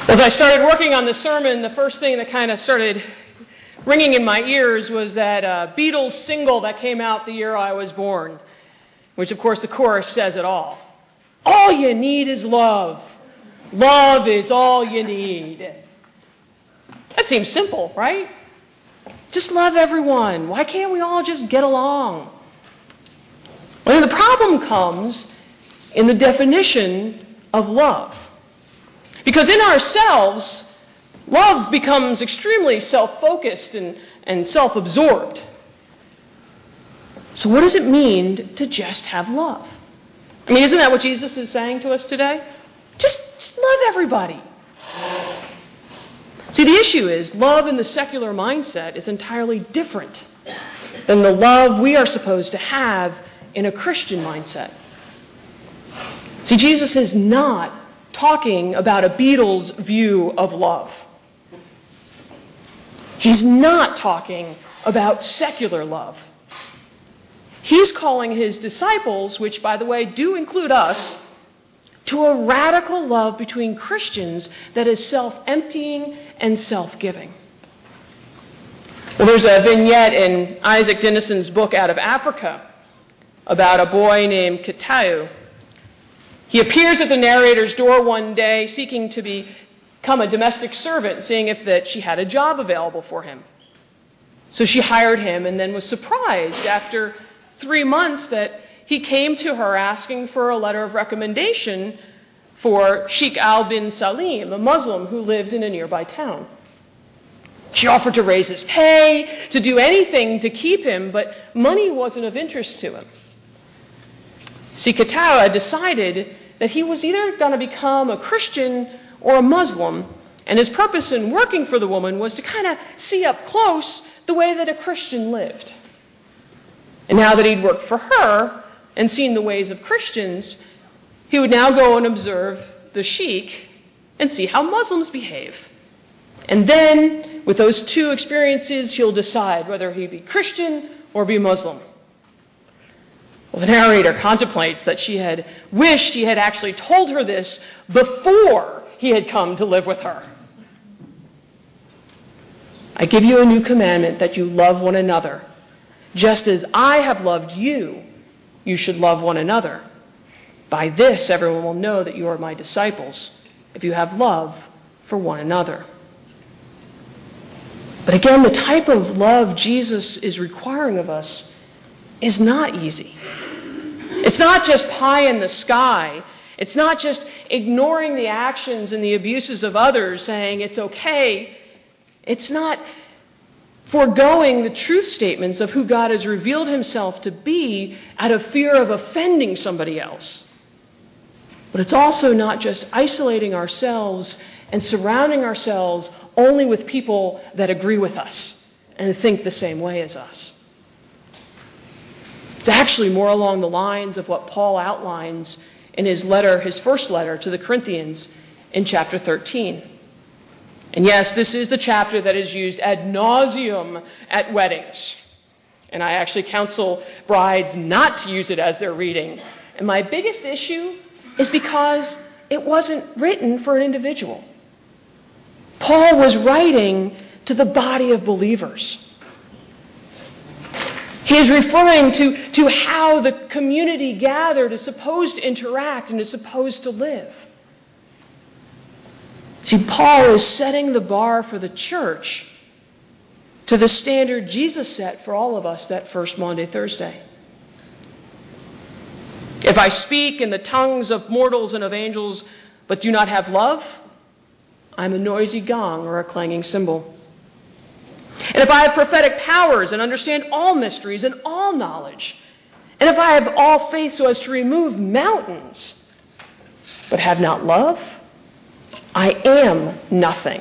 As I started working on the sermon, the first thing that kind of started ringing in my ears was that Beatles single that came out the year I was born, which, of course, the chorus says it all. All you need is love. Love is all you need. That seems simple, right? Just love everyone. Why can't we all just get along? Well, the problem comes in the definition of love. Because in ourselves, love becomes extremely self-focused and self-absorbed. So what does it mean to just have love? I mean, isn't that what Jesus is saying to us today? Just love everybody. See, the issue is love in the secular mindset is entirely different than the love we are supposed to have in a Christian mindset. See, Jesus is not talking about a Beatles view of love. He's not talking about secular love. He's calling his disciples, which, by the way, do include us, to a radical love between Christians that is self-emptying and self-giving. Well, there's a vignette in Isaac Denison's book Out of Africa about a boy named Kitau. He appears at the narrator's door one day seeking to become a domestic servant, seeing if she had a job available for him. So she hired him and then was surprised after 3 months that he came to her asking for a letter of recommendation for Sheikh Al bin Salim, a Muslim who lived in a nearby town. She offered to raise his pay, to do anything to keep him, but money wasn't of interest to him. See, Kitau decided that he was either going to become a Christian or a Muslim, and his purpose in working for the woman was to kind of see up close the way that a Christian lived. And now that he'd worked for her and seen the ways of Christians, he would now go and observe the sheikh and see how Muslims behave. And then, with those two experiences, he'll decide whether he be Christian or be Muslim. Well, the narrator contemplates that she had wished he had actually told her this before he had come to live with her. I give you a new commandment, that you love one another. Just as I have loved you, you should love one another. By this, everyone will know that you are my disciples, if you have love for one another. But again, the type of love Jesus is requiring of us is not easy. It's not just pie in the sky. It's not just ignoring the actions and the abuses of others, saying it's okay. It's not foregoing the truth statements of who God has revealed himself to be out of fear of offending somebody else. But it's also not just isolating ourselves and surrounding ourselves only with people that agree with us and think the same way as us. It's actually more along the lines of what Paul outlines in his first letter to the Corinthians in chapter 13. And yes, this is the chapter that is used ad nauseum at weddings. And I actually counsel brides not to use it as they're reading. And my biggest issue is because it wasn't written for an individual. Paul was writing to the body of believers. He is referring to how the community gathered is supposed to interact and is supposed to live. See, Paul is setting the bar for the church to the standard Jesus set for all of us that first Maundy Thursday. If I speak in the tongues of mortals and of angels, but do not have love, I'm a noisy gong or a clanging cymbal. And if I have prophetic powers and understand all mysteries and all knowledge, and if I have all faith so as to remove mountains, but have not love, I am nothing.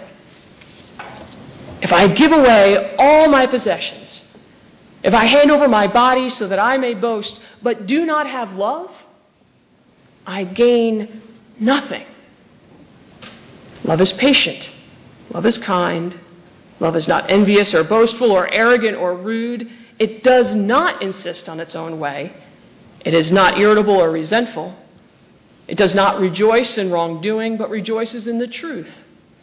If I give away all my possessions, if I hand over my body so that I may boast, but do not have love, I gain nothing. Love is patient. Love is kind. Love is not envious or boastful or arrogant or rude. It does not insist on its own way. It is not irritable or resentful. It does not rejoice in wrongdoing, but rejoices in the truth.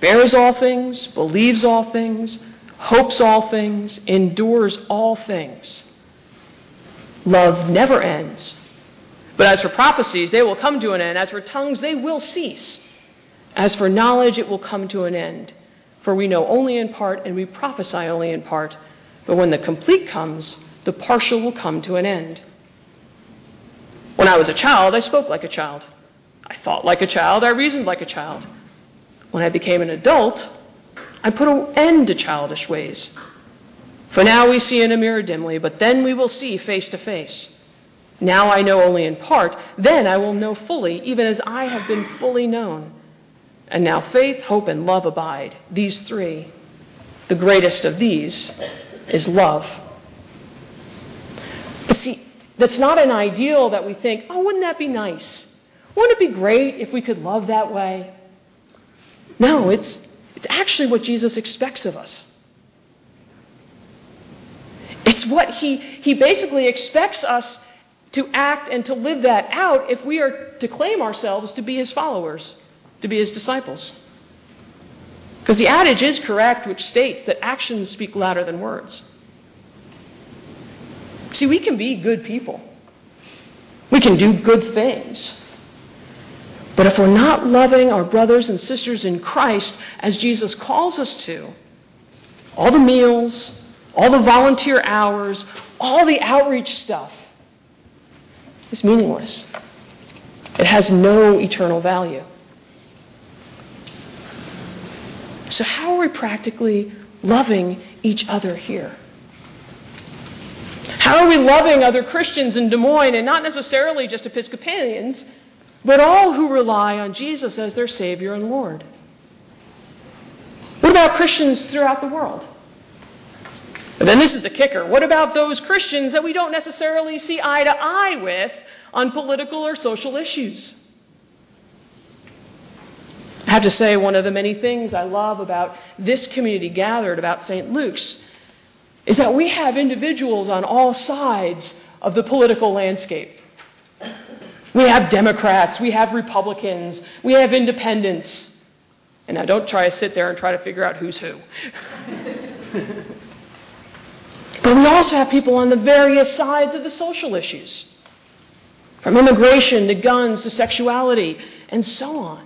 bears all things, believes all things, hopes all things, endures all things. Love never ends. But as for prophecies, they will come to an end. As for tongues, they will cease. As for knowledge, it will come to an end. For we know only in part, and we prophesy only in part. But when the complete comes, the partial will come to an end. When I was a child, I spoke like a child. I thought like a child. I reasoned like a child. When I became an adult, I put an end to childish ways. For now we see in a mirror dimly, but then we will see face to face. Now I know only in part, then I will know fully, even as I have been fully known. And now faith, hope, and love abide, these three. The greatest of these is love. But see, that's not an ideal that we think, oh, wouldn't that be nice? Wouldn't it be great if we could love that way? No, it's actually what Jesus expects of us. It's what he basically expects us to act and to live that out if we are to claim ourselves to be his followers, to be his disciples. Because the adage is correct, which states that actions speak louder than words. See, we can be good people. We can do good things. But if we're not loving our brothers and sisters in Christ as Jesus calls us to, all the meals, all the volunteer hours, all the outreach stuff is meaningless. It has no eternal value. So how are we practically loving each other here? How are we loving other Christians in Des Moines, and not necessarily just Episcopalians, but all who rely on Jesus as their Savior and Lord? What about Christians throughout the world? But then this is the kicker. What about those Christians that we don't necessarily see eye to eye with on political or social issues? I have to say, one of the many things I love about this community gathered, about St. Luke's, is that we have individuals on all sides of the political landscape. We have Democrats, we have Republicans, we have independents. And now don't try to sit there and try to figure out who's who. But we also have people on the various sides of the social issues, from immigration to guns to sexuality and so on.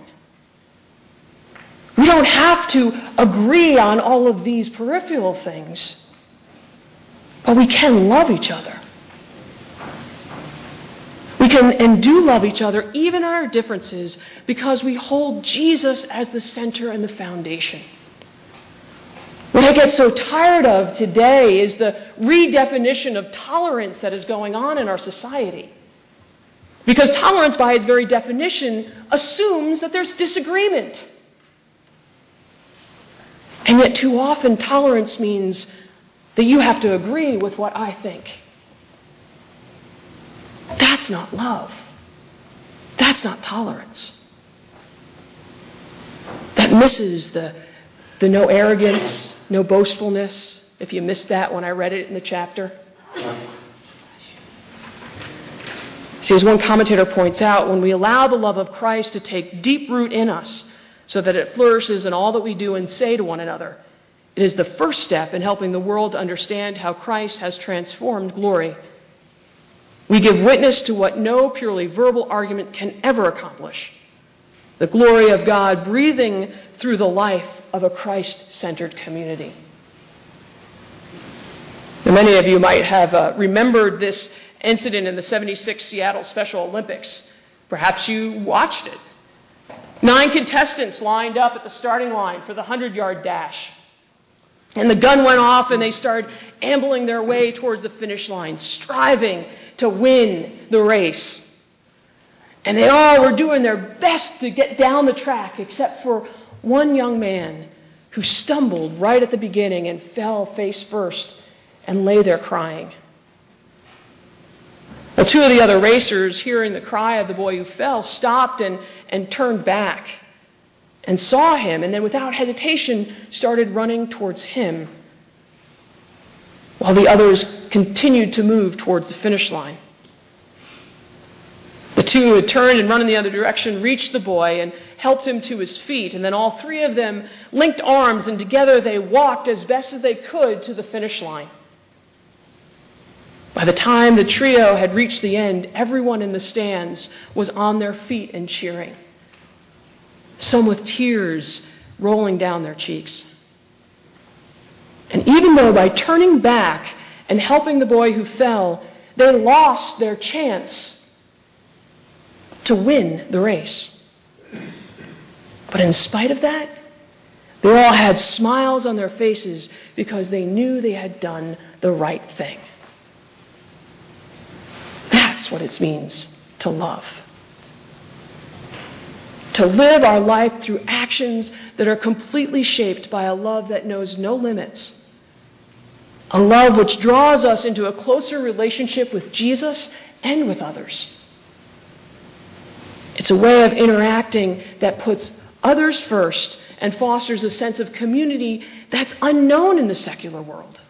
We don't have to agree on all of these peripheral things, but we can love each other. We can and do love each other, even in our differences, because we hold Jesus as the center and the foundation. What I get so tired of today is the redefinition of tolerance that is going on in our society. Because tolerance, by its very definition, assumes that there's disagreement. And yet too often tolerance means that you have to agree with what I think. That's not love. That's not tolerance. That misses the no arrogance, no boastfulness, if you missed that when I read it in the chapter. See, as one commentator points out, when we allow the love of Christ to take deep root in us so that it flourishes in all that we do and say to one another, it is the first step in helping the world to understand how Christ has transformed glory. We give witness to what no purely verbal argument can ever accomplish: the glory of God breathing through the life of a Christ-centered community. Now, many of you might have remembered this incident in the '76 Seattle Special Olympics. Perhaps you watched it. 9 contestants lined up at the starting line for the 100-yard dash. And the gun went off and they started ambling their way towards the finish line, striving to win the race. And they all were doing their best to get down the track, except for one young man who stumbled right at the beginning and fell face first and lay there crying. Well, 2 of the other racers, hearing the cry of the boy who fell, stopped and turned back and saw him, and then without hesitation started running towards him, while the others continued to move towards the finish line. The 2 who had turned and run in the other direction reached the boy and helped him to his feet, and then all three of them linked arms, and together they walked as best as they could to the finish line. By the time the trio had reached the end, everyone in the stands was on their feet and cheering, some with tears rolling down their cheeks. And even though by turning back and helping the boy who fell, they lost their chance to win the race, but in spite of that, they all had smiles on their faces because they knew they had done the right thing. That's what it means to love. To live our life through actions that are completely shaped by a love that knows no limits. A love which draws us into a closer relationship with Jesus and with others. It's a way of interacting that puts others first and fosters a sense of community that's unknown in the secular world.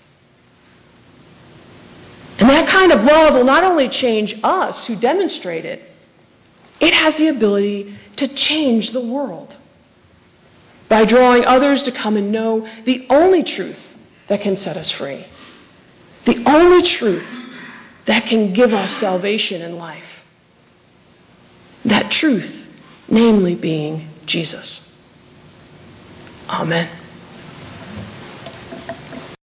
And that kind of love will not only change us who demonstrate it, it has the ability to change the world by drawing others to come and know the only truth that can set us free, the only truth that can give us salvation and life. That truth, namely being Jesus. Amen.